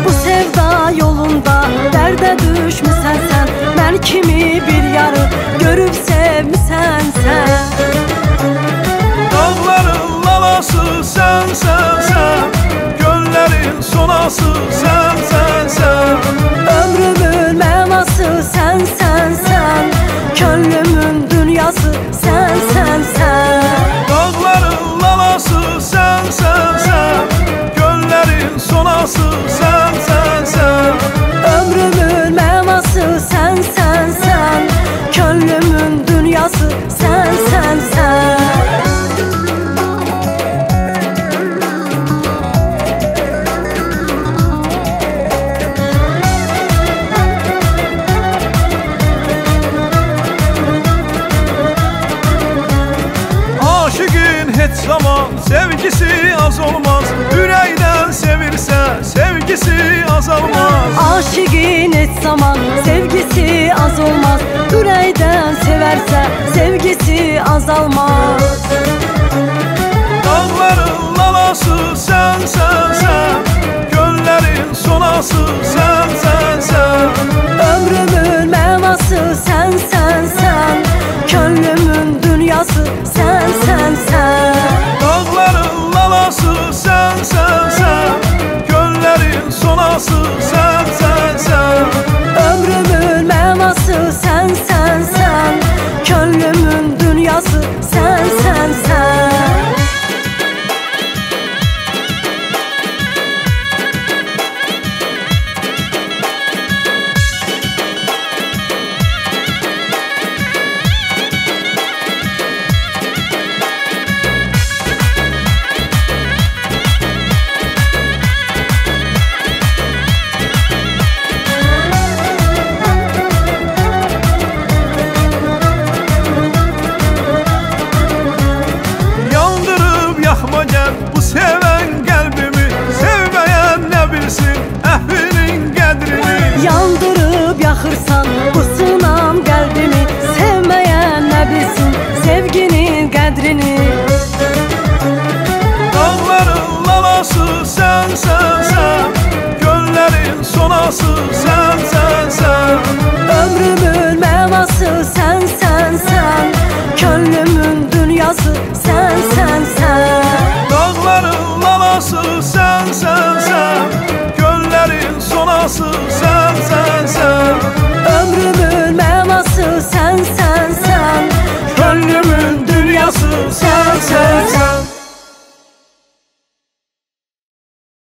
Bu sevda yolunda derde düşmüsən sen. Ben kimi bir yarı görüp sevmişsen sen. Dağların lalası sen sen sen, göllerin sonası sen sen sen. Ömrümün mənası sen sen sen, könlümün dünyası sen sen sen. Dağların lalası sen sen sen, göllerin sonası sen sen sen. Ömrümün mənası sen sen sen, könlümün dünyası sen sen sen. Aşıkın hiç zaman sevgisi az olmaz. Yüreğden sevirse sevgisi azalmaz. Aşıkın hiç zaman sevgisi az olmaz. Yüreğden severse sevgisi azalmaz. Dağların lalası sen sen sen, göllerin sonası sen sen sen. Ömrümün mənası sen sen sen, könlümün dünyası sen sen sen. Dağların lalası sen sen sen, göllerin sonası sen sen sen. Ömrümün mənası sen sen sen, könlümün dünyası sen sen sen. Yakma gel bu seven kalbimi, sevmeyen ne bilsin ehvinin kadrini. Yandırıp yakırsan bu